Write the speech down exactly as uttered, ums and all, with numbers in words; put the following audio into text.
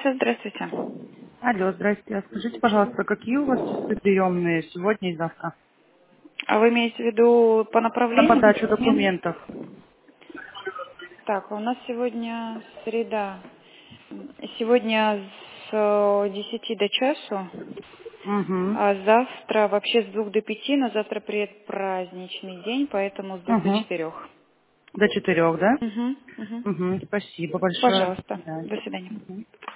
Алиса, здравствуйте. Алло, здрасте. А скажите, пожалуйста, какие у вас часы приемные сегодня и завтра? А вы имеете в виду по На направлению? подачу Нет? документов. Так, у нас сегодня среда. Сегодня с э, десяти до часу, Угу. а завтра вообще с двух до пяти, но завтра предпраздничный день, поэтому с двух до Угу. четырех. До четырех, да? Угу, угу. Угу. Спасибо большое. До Пожалуйста. свидания. До свидания. Мгм.